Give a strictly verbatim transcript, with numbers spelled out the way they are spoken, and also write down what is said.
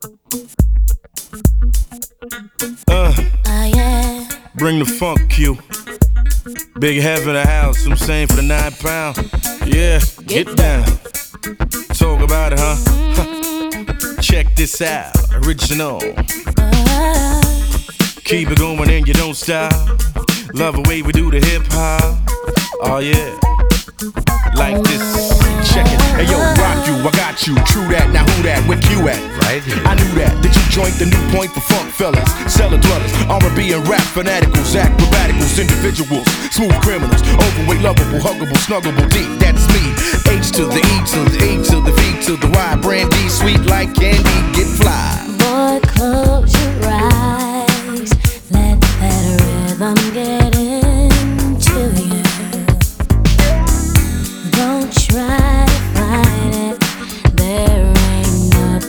Uh, uh yeah. Bring the funk, Q. Big head in the house, I'm saying for the nine pound. Yeah, get, get down. Talk about it, huh? huh? Check this out, original. Uh, Keep it going and you don't stop. Love the way we do the hip hop. Oh yeah. Like this, check it. Hey yo, rock you, I got you. True that, now who that? Where Q at? Right here. I knew that. Did you joint the new point for funk fellas? Cellar dwellers, R and B and rap fanaticals, acrobaticals, individuals, smooth criminals, overweight, lovable, huggable, snuggable, deep. That's me. H to the E to the E to the V to the Y. Brandy, sweet like